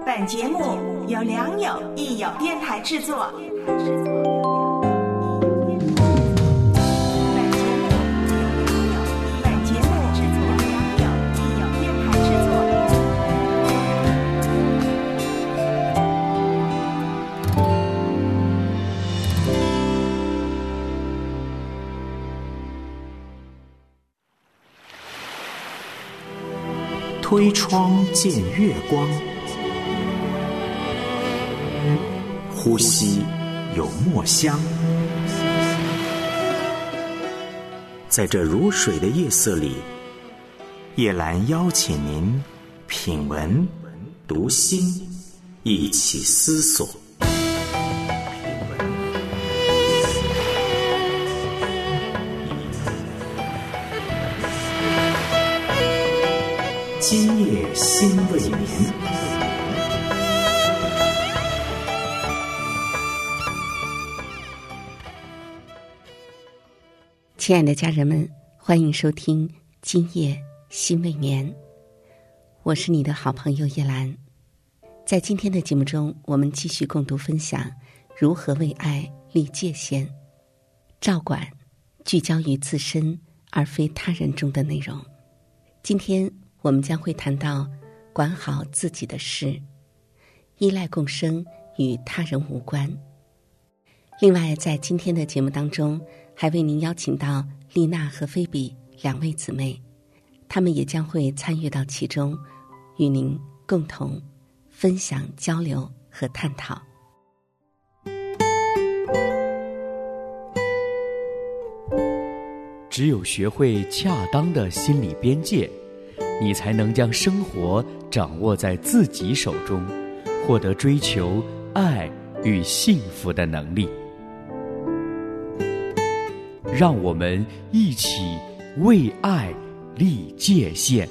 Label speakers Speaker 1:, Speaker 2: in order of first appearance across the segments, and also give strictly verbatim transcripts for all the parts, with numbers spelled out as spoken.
Speaker 1: 本节目由良友益友电台制作。
Speaker 2: 推窗见月光，呼吸有墨香。在这如水的夜色里，叶兰邀请您品文读心，一起思索。今夜心未眠。
Speaker 3: 亲爱的家人们，欢迎收听今夜心未眠，我是你的好朋友叶兰。在今天的节目中，我们继续共读分享如何为爱立界限，照管聚焦于自身而非他人中的内容。今天我们将会谈到管好自己的事，依赖共生与他人无关。另外，在今天的节目当中，还为您邀请到丽娜和菲比两位姊妹，她们也将会参与到其中，与您共同分享、交流和探讨。
Speaker 4: 只有学会恰当的心理边界，你才能将生活掌握在自己手中，获得追求爱与幸福的能力。让我们一起为爱立界限。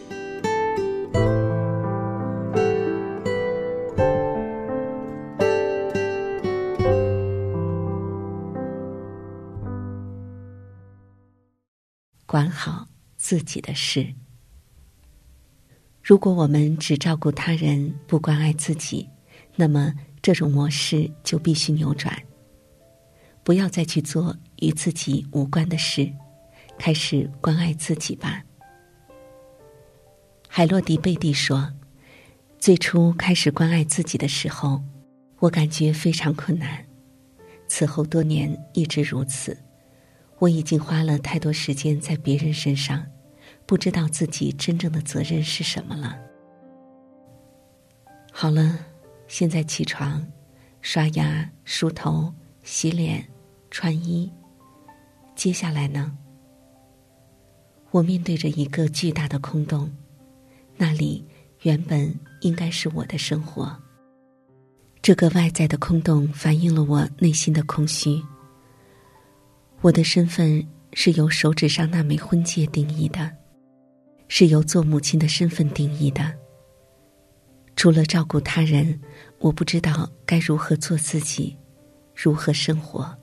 Speaker 3: 管好自己的事。如果我们只照顾他人，不关爱自己，那么这种模式就必须扭转。不要再去做与自己无关的事，开始关爱自己吧。海洛迪贝蒂说，最初开始关爱自己的时候，我感觉非常困难，此后多年一直如此。我已经花了太多时间在别人身上，不知道自己真正的责任是什么了。好了，现在起床，刷牙、梳头、洗脸、穿衣。接下来呢？我面对着一个巨大的空洞，那里原本应该是我的生活。这个外在的空洞反映了我内心的空虚。我的身份是由手指上那枚婚戒定义的，是由做母亲的身份定义的。除了照顾他人，我不知道该如何做自己，如何生活。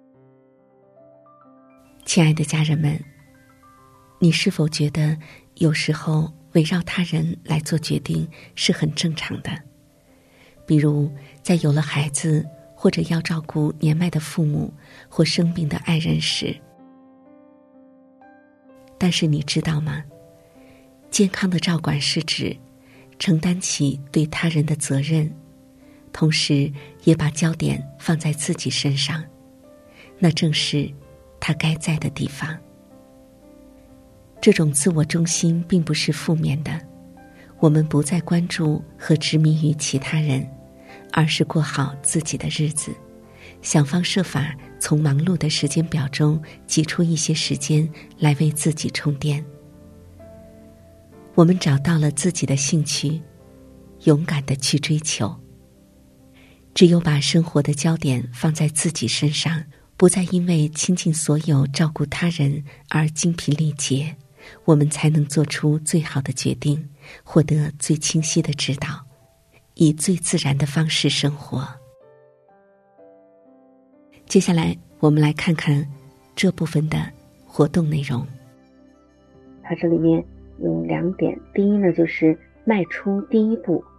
Speaker 3: 亲爱的家人们，你是否觉得有时候围绕他人来做决定是很正常的？比如在有了孩子，或者要照顾年迈的父母或生病的爱人时。但是你知道吗？健康的照管是指承担起对他人的责任，同时也把焦点放在自己身上，那正是他该在的地方。这种自我中心并不是负面的，我们不再关注和执迷于其他人，而是过好自己的日子，想方设法从忙碌的时间表中挤出一些时间来为自己充电。我们找到了自己的兴趣，勇敢地去追求。只有把生活的焦点放在自己身上，不再因为倾尽所有照顾他人而精疲力竭，我们才能做出最好的决定，获得最清晰的指导，以最自然的方式生活。接下来我们来看看这部分的活动内容。
Speaker 5: 它这里面有两点，第一呢就是迈出第一步，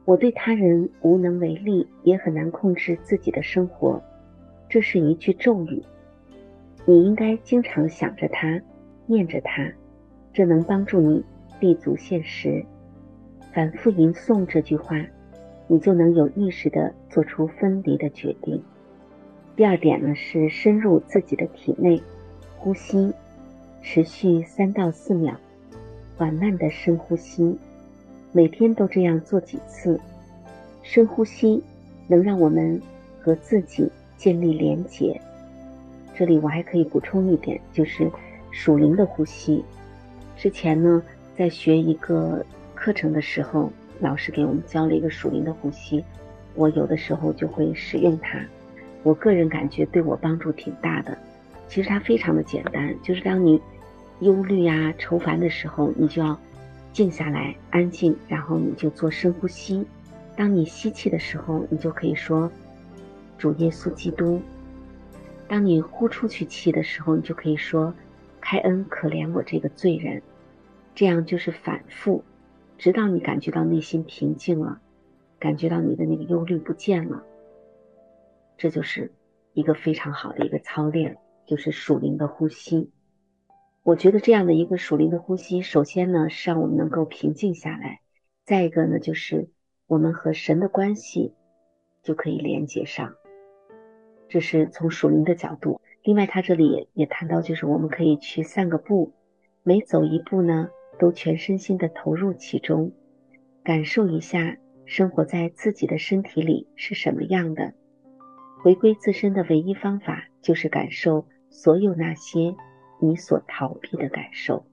Speaker 3: 我对他人无能为力，也很难控制自己的生活，这是一句咒语。你应该经常想着它，念着它，这能帮助你立足现实。反复吟诵这句话，你就能有意识地做出分离的决定。第二点呢，是深入自己的体内，呼吸，持续三到四秒，缓慢的深呼吸，每天都这样做几次。深呼吸能让我们和自己建立连结。这里我还可以补充一点，就是属灵的呼吸。之前呢，在学一个课程的时候，老师给我们教了一个属灵的呼吸，我有的时候就会使用它，我个人感觉对我帮助挺大的。其实它非常的简单，就是当你忧虑啊、愁烦的时候，你就要静下来，安静，然后你就做深呼吸。当你吸气的时候，你就可以说主耶稣基督。当你呼出去气的时候，你就可以说开恩可怜我这个罪人。这样就是反复，直到你感觉到内心平静了，感觉到你的那个忧虑不见了。这就是一个非常好的一个操练，就是属灵的呼吸。我觉得这样的一个属灵的呼吸，首先呢是让我们能够平静下来，再一个呢就是我们和神的关系就可以连接上，这是从属灵的角度。另外他这里 也, 也谈到，就是我们可以去散个步，每走一步呢都全身心的投入其中，感受一下生活在自己的身体里是什么样的。回归自身的唯一方法就是感受所有那些你所逃避的感受。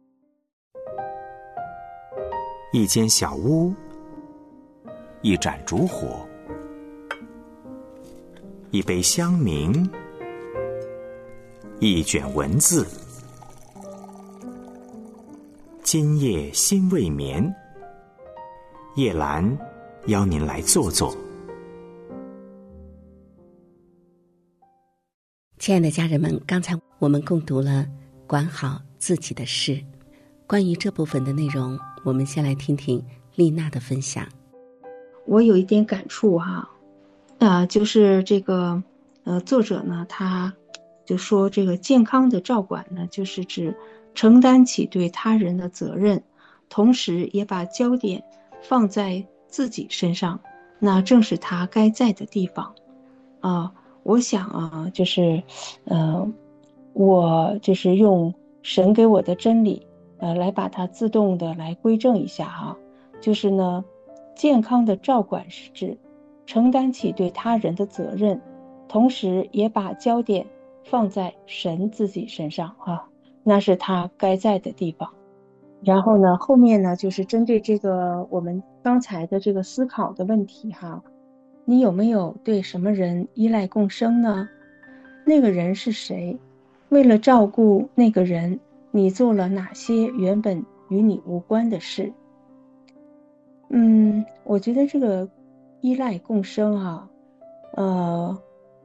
Speaker 2: 一间小屋，一盏烛火，一杯香茗，一卷文字。今夜心未眠，叶兰邀您来坐坐。
Speaker 3: 亲爱的家人们，刚才我们共读了管好自己的事。关于这部分的内容，我们先来听听丽娜的分享。
Speaker 5: 我有一点感触哈，呃，就是这个呃作者呢，他就说这个健康的照管呢，就是指承担起对他人的责任，同时也把焦点放在自己身上，那正是他该在的地方啊。呃我想啊，就是呃我就是用神给我的真理呃来把它自动的来归正一下哈。就是呢，健康的照管是指承担起对他人的责任，同时也把焦点放在神自己身上啊，那是他该在的地方。然后呢，后面呢就是针对这个我们刚才的这个思考的问题哈，你有没有对什么人依赖共生呢？那个人是谁？为了照顾那个人，你做了哪些原本与你无关的事？嗯，我觉得这个依赖共生啊，呃，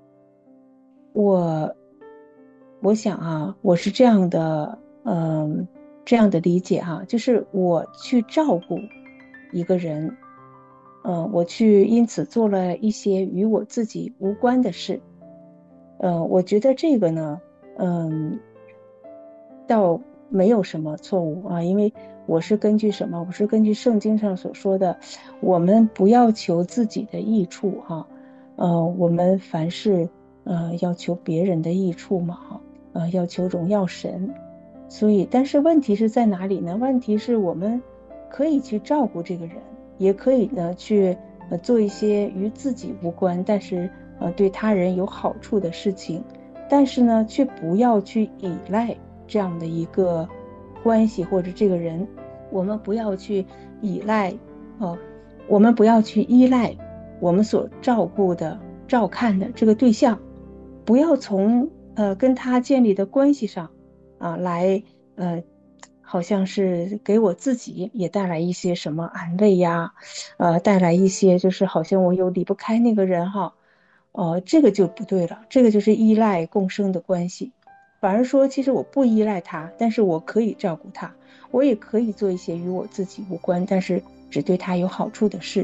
Speaker 5: 我我想啊，我是这样的，嗯、呃，这样的理解哈、啊，就是我去照顾一个人。嗯、呃，我去因此做了一些与我自己无关的事。呃，我觉得这个呢，嗯，倒没有什么错误啊，因为我是根据什么？我是根据圣经上所说的，我们不要求自己的益处哈，呃，我们凡事呃要求别人的益处嘛哈，呃，要求荣耀神。所以，但是问题是在哪里呢？问题是我们可以去照顾这个人。也可以呢去呃做一些与自己无关但是呃对他人有好处的事情，但是呢却不要去依赖这样的一个关系或者这个人，我们不要去依赖呃我们不要去依赖我们所照顾的照看的这个对象，不要从呃跟他建立的关系上啊来呃好像是给我自己也带来一些什么安慰呀，呃，带来一些就是好像我有离不开那个人哈，呃，这个就不对了，这个就是依赖共生的关系。反而说，其实我不依赖他，但是我可以照顾他，我也可以做一些与我自己无关，但是只对他有好处的事。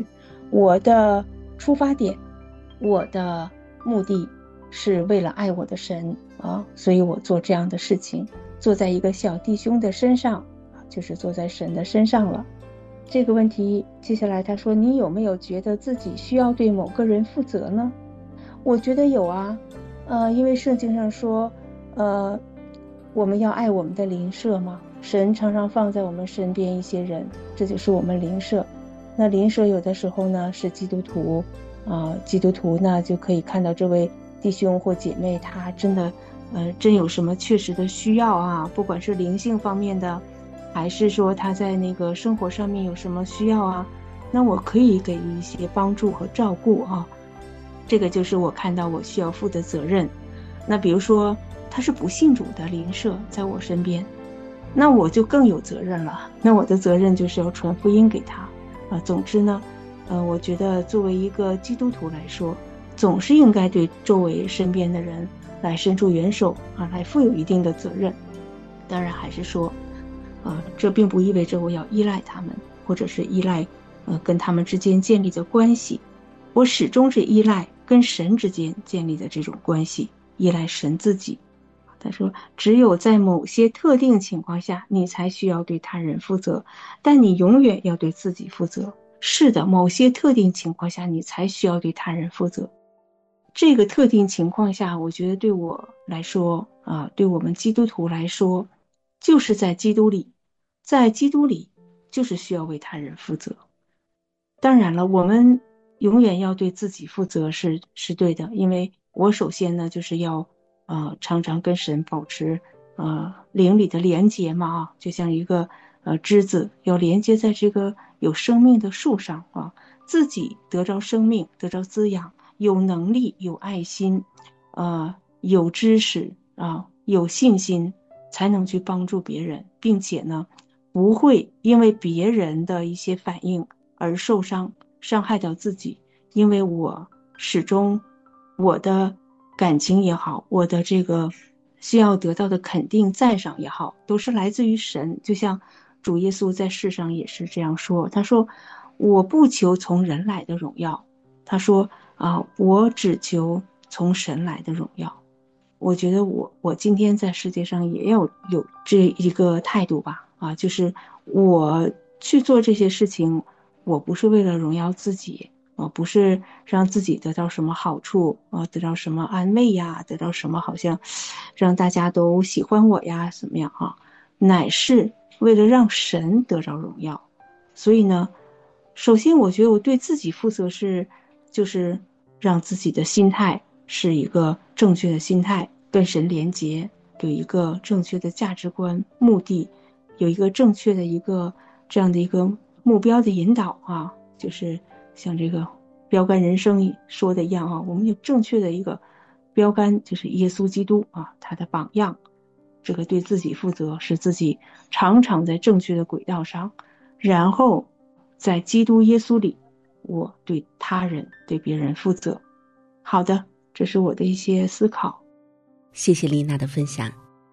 Speaker 5: 我的出发点，我的目的是为了爱我的神啊，所以我做这样的事情，做在一个小弟兄的身上，就是做在神的身上了。这个问题接下来他说，你有没有觉得自己需要对某个人负责呢？我觉得有啊，呃，因为圣经上说，呃，我们要爱我们的邻舍嘛，神常常放在我们身边一些人，这就是我们邻舍。那邻舍有的时候呢是基督徒啊、呃，基督徒呢就可以看到这位弟兄或姐妹，他真的呃真有什么确实的需要啊，不管是灵性方面的，还是说他在那个生活上面有什么需要啊，那我可以给予一些帮助和照顾啊。这个就是我看到我需要负的责任。那比如说他是不信主的邻舍在我身边，那我就更有责任了。那我的责任就是要传福音给他啊。总之呢，呃，我觉得作为一个基督徒来说，总是应该对周围身边的人来伸出援手啊，来负有一定的责任。当然还是说，呃，这并不意味着我要依赖他们，或者是依赖呃跟他们之间建立的关系。我始终是依赖跟神之间建立的这种关系，依赖神自己。他说，只有在某些特定情况下，你才需要对他人负责，但你永远要对自己负责。是的，某些特定情况下，你才需要对他人负责。这个特定情况下，我觉得对我来说啊、呃，对我们基督徒来说，就是在基督里，在基督里就是需要为他人负责。当然了，我们永远要对自己负责是是对的，因为我首先呢就是要呃常常跟神保持呃灵里的连结嘛啊，就像一个呃枝子要连接在这个有生命的树上啊，自己得着生命，得着滋养，有能力，有爱心，呃有知识啊，有信心，才能去帮助别人，并且呢不会因为别人的一些反应而受伤，伤害到自己。因为我始终我的感情也好，我的这个需要得到的肯定赞赏也好，都是来自于神。就像主耶稣在世上也是这样说，他说我不求从人来的荣耀，他说啊，我只求从神来的荣耀。我觉得我我今天在世界上也要有这一个态度吧，啊，就是我去做这些事情，我不是为了荣耀自己，啊，不是让自己得到什么好处啊，得到什么安慰呀，得到什么好像让大家都喜欢我呀，怎么样啊？乃是为了让神得着荣耀。所以呢，首先我觉得我对自己负责是，就是让自己的心态是一个正确的心态，跟神连结，有一个正确的价值观，目的有一个正确的一个这样的一个目标的引导啊，就是像这个标杆人生说的一样啊，我们有正确的一个标杆，就是耶稣基督啊，他的榜样。这个对自己负责，使自己常常在正确的轨道上，然后在基督耶稣里，我对他人对别人负责。好的，这是我的一些思考。
Speaker 3: 谢谢丽娜的分享。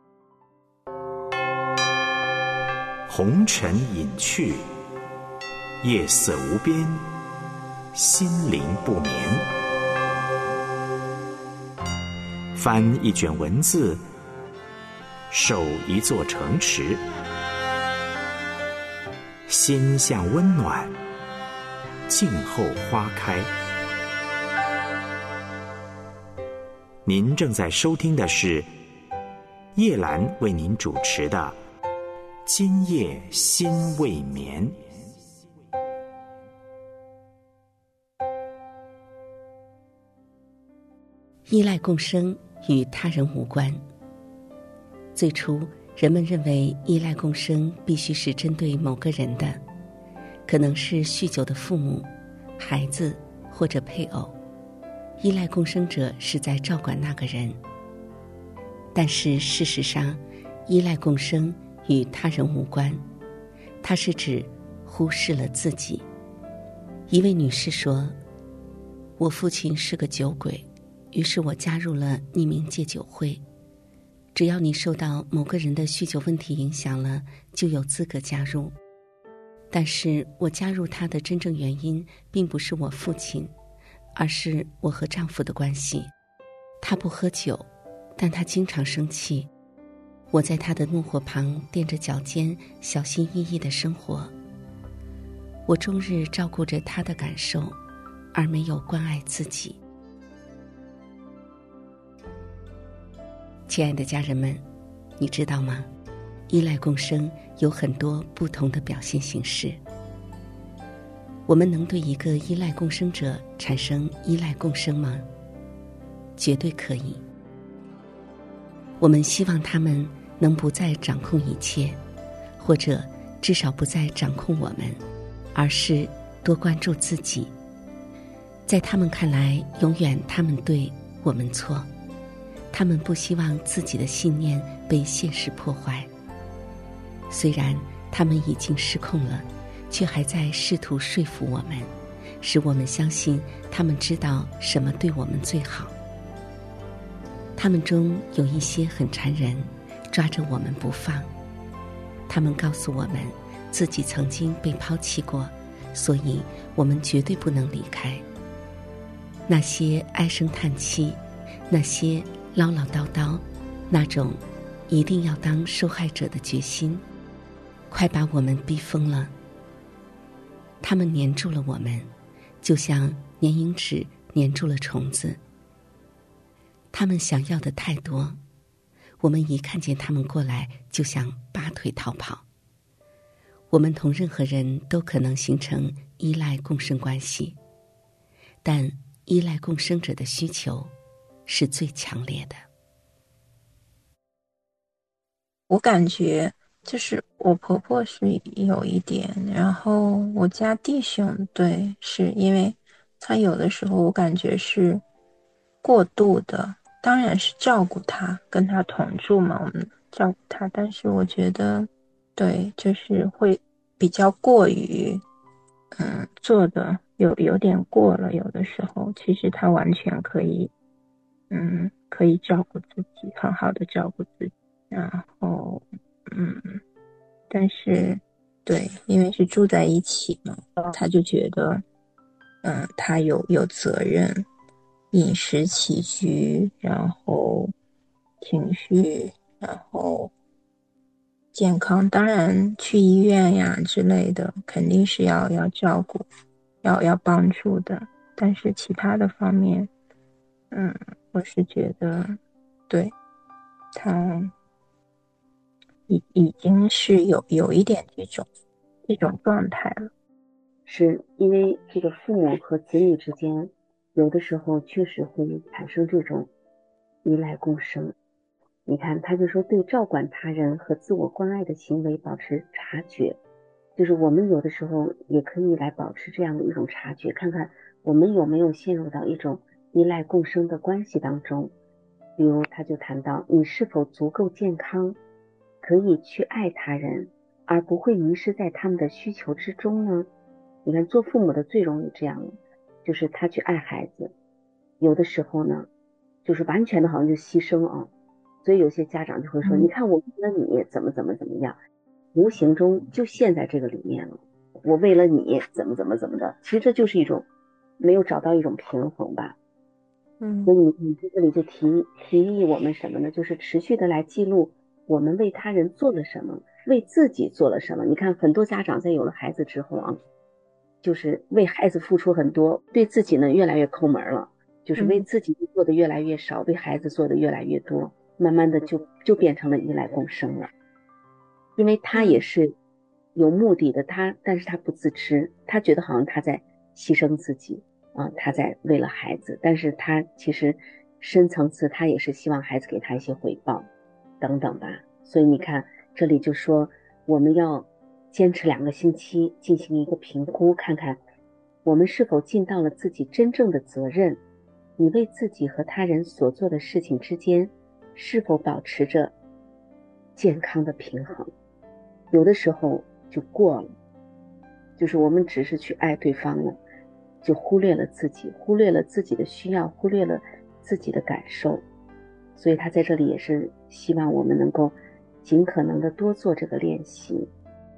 Speaker 2: 红尘隐去，夜色无边，心灵不眠。翻一卷文字，守一座城池，心向温暖，静候花开。您正在收听的是叶兰为您主持的《今夜心未眠》。
Speaker 3: 依赖共生与他人无关。最初，人们认为依赖共生必须是针对某个人的，可能是酗酒的父母、孩子或者配偶。依赖共生者是在照管那个人。但是事实上，依赖共生与他人无关，它是指忽视了自己。一位女士说，我父亲是个酒鬼，于是我加入了匿名戒酒会。只要你受到某个人的酗酒问题影响了，就有资格加入。 但是我加入他的真正原因并不是我父亲，而是我和丈夫的关系。他不喝酒，但他经常生气。我在他的怒火旁踮着脚尖，小心翼翼地生活。我终日照顾着他的感受，而没有关爱自己。亲爱的家人们，你知道吗？依赖共生有很多不同的表现形式。我们能对一个依赖共生者产生依赖共生吗？绝对可以。我们希望他们能不再掌控一切，或者至少不再掌控我们，而是多关注自己。在他们看来，永远他们对，我们错。他们不希望自己的信念被现实破坏。虽然他们已经失控了，却还在试图说服我们，使我们相信他们知道什么对我们最好。他们中有一些很残忍，抓着我们不放。他们告诉我们自己曾经被抛弃过，所以我们绝对不能离开。那些唉声叹气，那些唠唠叨叨，那种一定要当受害者的决心，快把我们逼疯了。他们黏住了我们，就像粘蝇纸黏住了虫子。他们想要的太多，我们一看见他们过来，就想拔腿逃跑。我们同任何人都可能形成依赖共生关系，但依赖共生者的需求是最强烈的。
Speaker 5: 我感觉就是我婆婆是有一点，然后我家弟兄对，是因为他有的时候我感觉是过度的，当然是照顾他，跟他同住嘛，我们照顾他，但是我觉得对，就是会比较过于嗯做的有有点过了，有的时候其实他完全可以嗯可以照顾自己，很好的照顾自己，然后嗯但是对，因为是住在一起嘛，他就觉得嗯他有有责任，饮食起居，然后情绪，然后健康，当然去医院呀之类的肯定是要要照顾，要要帮助的，但是其他的方面嗯我是觉得对他已已经是有有一点这种这种状态了。
Speaker 6: 是因为这个父母和子女之间有的时候确实会产生这种依赖共生。你看他就说对照管他人和自我关爱的行为保持察觉，就是我们有的时候也可以来保持这样的一种察觉，看看我们有没有陷入到一种依赖共生的关系当中。比如他就谈到你是否足够健康，可以去爱他人，而不会迷失在他们的需求之中呢？你看做父母的最容易这样，就是他去爱孩子，有的时候呢就是完全的好像就牺牲啊。所以有些家长就会说、嗯、你看我为了你怎么怎么怎么样，无形中就陷在这个里面了，我为了你怎么怎么怎么的，其实这就是一种没有找到一种平衡吧。
Speaker 5: 嗯，
Speaker 6: 所以你在这里就提提议我们什么呢？就是持续的来记录我们为他人做了什么，为自己做了什么。你看很多家长在有了孩子之后啊，就是为孩子付出很多，对自己呢越来越抠门了，就是为自己做的越来越少、嗯、为孩子做的越来越多，慢慢的就就变成了依赖共生了。因为他也是有目的的，他但是他不自知，他觉得好像他在牺牲自己啊，他在为了孩子，但是他其实深层次他也是希望孩子给他一些回报等等吧。所以你看这里就说我们要坚持两个星期进行一个评估，看看我们是否尽到了自己真正的责任，你为自己和他人所做的事情之间是否保持着健康的平衡。有的时候就过了，就是我们只是去爱对方了，就忽略了自己，忽略了自己的需要，忽略了自己的感受。所以他在这里也是希望我们能够尽可能的多做这个练习。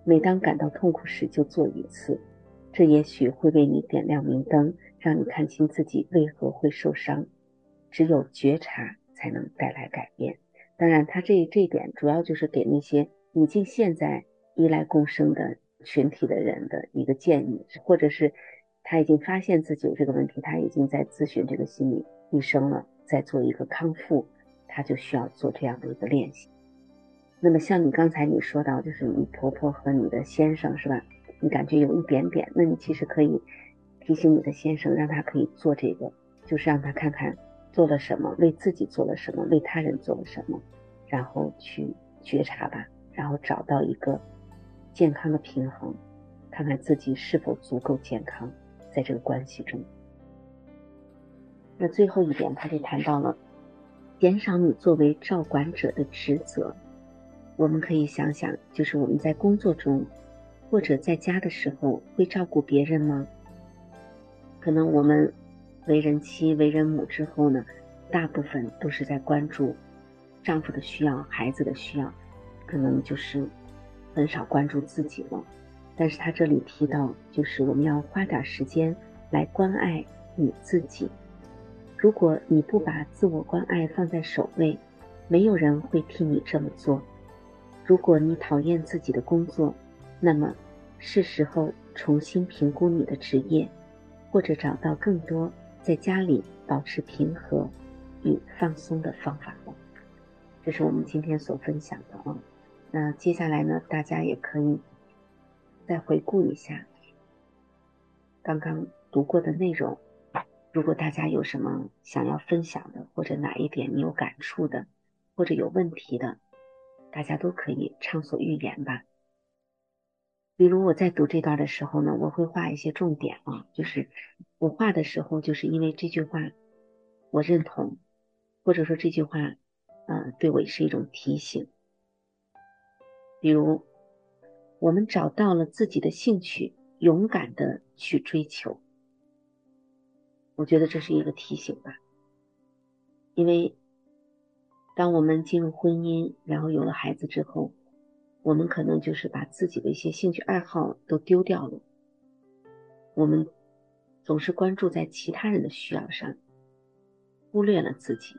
Speaker 6: 每当感到痛苦时就做一次，这也许会为你点亮明灯，让你看清自己为何会受伤。只有觉察才能带来改变。当然他这这一点主要就是给那些已经现在依赖共生的群体的人的一个建议，或者是他已经发现自己有这个问题，他已经在咨询这个心理医生了，在做一个康复，他就需要做这样的一个练习。那么像你刚才你说到，就是你婆婆和你的先生是吧，你感觉有一点点，那你其实可以提醒你的先生，让他可以做这个，就是让他看看做了什么，为自己做了什么，为他人做了什么，然后去觉察吧，然后找到一个健康的平衡，看看自己是否足够健康在这个关系中。那最后一点他就谈到了减少你作为照管者的职责。我们可以想想，就是我们在工作中或者在家的时候会照顾别人吗？可能我们为人妻为人母之后呢，大部分都是在关注丈夫的需要孩子的需要，可能就是很少关注自己了。但是他这里提到，就是我们要花点时间来关爱你自己。如果你不把自我关爱放在首位，没有人会替你这么做。如果你讨厌自己的工作，那么是时候重新评估你的职业，或者找到更多在家里保持平和与放松的方法了。这是我们今天所分享的啊。那接下来呢，大家也可以再回顾一下刚刚读过的内容。如果大家有什么想要分享的，或者哪一点你有感触的，或者有问题的，大家都可以畅所欲言吧。比如我在读这段的时候呢，我会画一些重点啊，就是我画的时候，就是因为这句话我认同，或者说这句话呃，对我是一种提醒。比如我们找到了自己的兴趣，勇敢的去追求，我觉得这是一个提醒吧。因为当我们进入婚姻，然后有了孩子之后，我们可能就是把自己的一些兴趣爱好都丢掉了，我们总是关注在其他人的需要上，忽略了自己。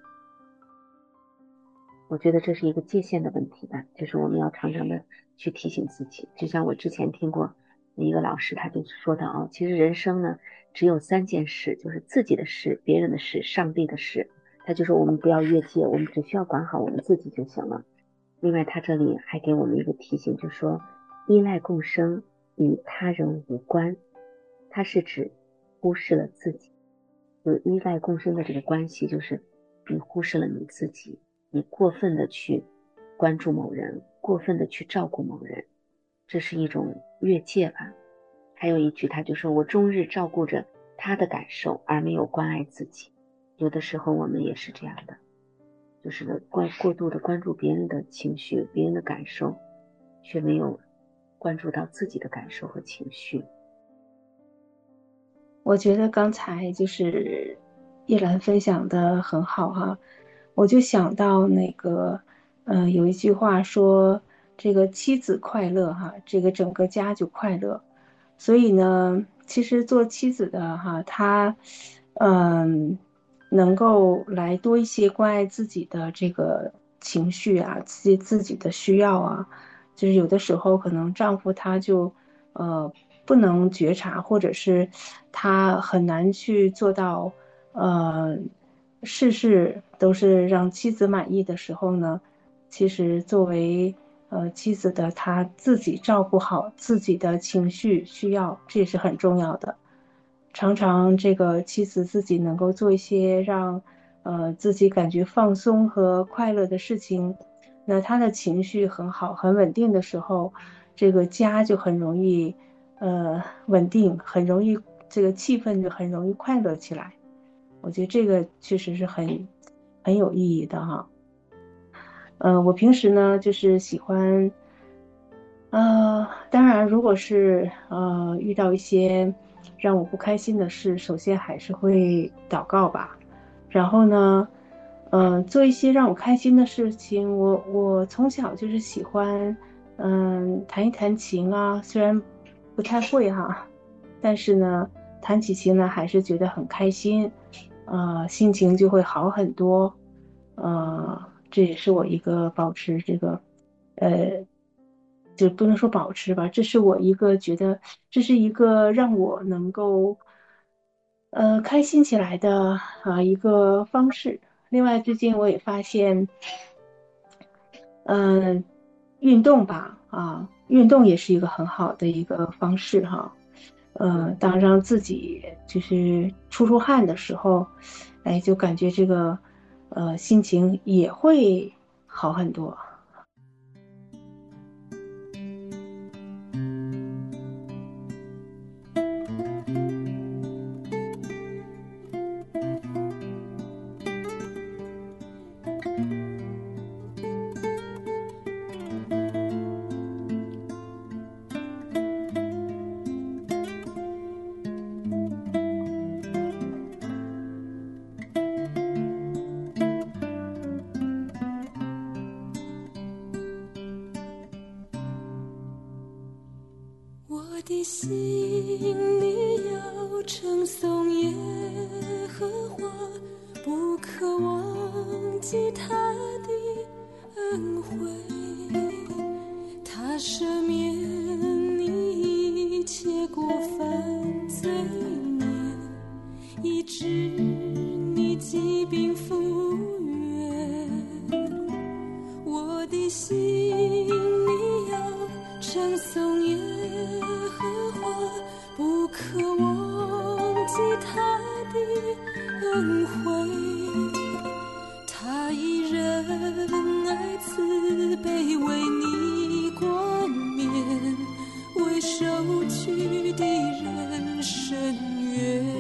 Speaker 6: 我觉得这是一个界限的问题吧，就是我们要常常的去提醒自己。就像我之前听过一个老师，他就说到哦，其实人生呢只有三件事，就是自己的事、别人的事、上帝的事。他就说我们不要越界，我们只需要管好我们自己就行了。另外他这里还给我们一个提醒，就说依赖共生与他人无关，它是指忽视了自己。就依赖共生的这个关系，就是你忽视了你自己，你过分的去关注某人，过分的去照顾某人，这是一种越界吧。还有一句他就说我终日照顾着他的感受而没有关爱自己。有的时候我们也是这样的，就是过过度的关注别人的情绪、别人的感受，却没有关注到自己的感受和情绪。
Speaker 5: 我觉得刚才就是叶兰分享的很好哈、啊，我就想到那个呃有一句话说这个妻子快乐哈、啊，这个整个家就快乐。所以呢，其实做妻子的哈、啊，她嗯。能够来多一些关爱自己的这个情绪啊，自己自己的需要啊，就是有的时候可能丈夫他就呃不能觉察，或者是他很难去做到呃事事都是让妻子满意的时候呢，其实作为呃妻子的她自己照顾好自己的情绪需要，这也是很重要的。常常这个妻子自己能够做一些让呃自己感觉放松和快乐的事情，那她的情绪很好很稳定的时候，这个家就很容易呃稳定，很容易这个气氛就很容易快乐起来。我觉得这个确实是很很有意义的哈。呃我平时呢就是喜欢呃当然如果是呃遇到一些让我不开心的事，首先还是会祷告吧。然后呢，呃，做一些让我开心的事情。我我从小就是喜欢嗯，弹一弹琴啊，虽然不太会哈，但是呢，弹起琴呢还是觉得很开心，呃，心情就会好很多，呃，这也是我一个保持这个，呃，就不能说保持吧，这是我一个觉得这是一个让我能够，呃，开心起来的啊一个方式。另外，最近我也发现。嗯，运动吧，啊，运动也是一个很好的一个方式哈。呃，当让自己就是出出汗的时候，哎，就感觉这个，呃，心情也会好很多。
Speaker 7: 我的心里要称颂耶和华，不可忘记他的恩惠。他赦免你一切过犯罪孽，医治你疾病复原。我的心里要称颂耶和华，不可忘记他的恩惠。他以仁爱慈悲为你冠冕，为受屈的人伸冤。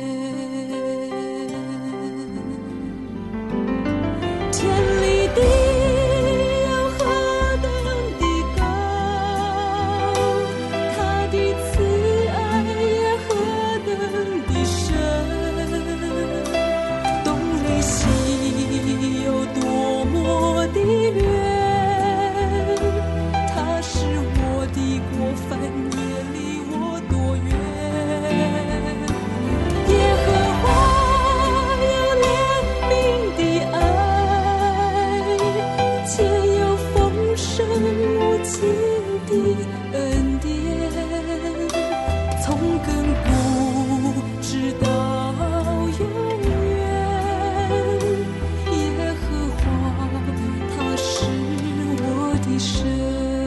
Speaker 7: 天离地有何等的高，他的慈爱也何等的深，东离西有多么的远，他使我的过犯也离我多远。耶和华有怜悯的爱，且有丰盛无尽的恩典，从亘古直到永远。耶和华他是我的神。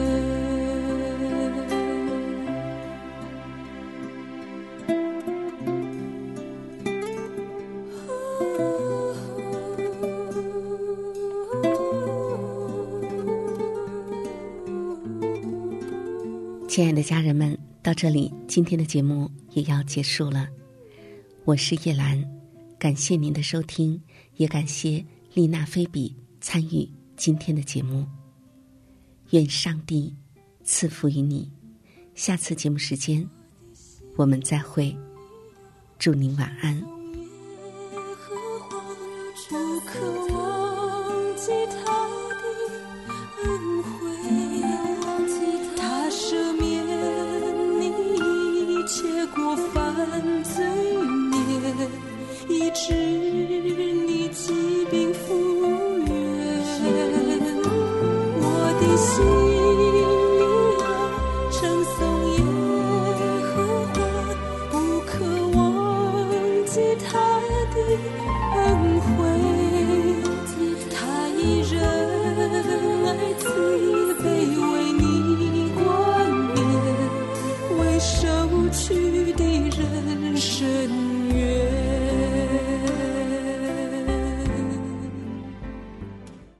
Speaker 3: 亲爱的家人们，到这里今天的节目也要结束了。我是叶兰，感谢您的收听，也感谢丽娜菲比参与今天的节目。愿上帝赐福于你，下次节目时间我们再会，祝您晚安。
Speaker 7: 耶和华不可忘记他的恩惠，他赦免你一切过犯罪孽，医治你疾病复原。我的心里要称颂耶和华，不可忘记他的恩惠。